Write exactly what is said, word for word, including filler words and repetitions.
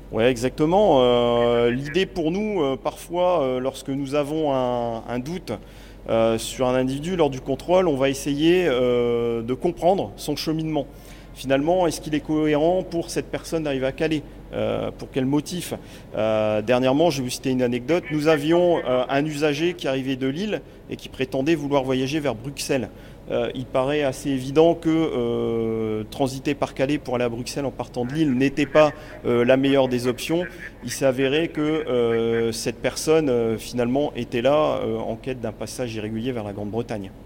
Ouais, exactement. Euh, l'idée pour nous, euh, parfois, euh, lorsque nous avons un, un doute euh, sur un individu lors du contrôle, on va essayer euh, de comprendre son cheminement. Finalement, est-ce qu'il est cohérent pour cette personne d'arriver à Calais? Euh, pour quel motif? Euh, Dernièrement, je vais vous citer une anecdote. Nous avions euh, un usager qui arrivait de Lille et qui prétendait vouloir voyager vers Bruxelles. Euh, il paraît assez évident que euh, transiter par Calais pour aller à Bruxelles en partant de Lille n'était pas euh, la meilleure des options. Il s'est avéré que euh, cette personne euh, finalement était là euh, en quête d'un passage irrégulier vers la Grande-Bretagne.